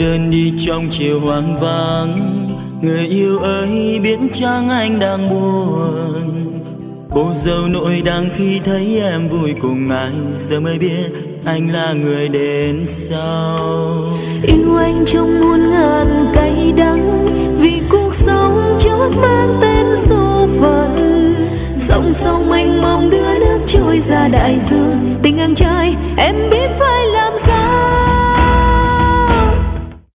đơn đi trong chiều hoang vắng. Người yêu ơi biết chăng anh đang buồn. Cô dâu nội đang khi thấy em vui cùng ai, giờ mới biết anh là người đến sau. Yêu anh trong muôn ngàn cay đắng, vì cuộc sống chót mang tên số phận. Dòng sông mênh mông đưa nước trôi ra đại dương, tình em trai em biết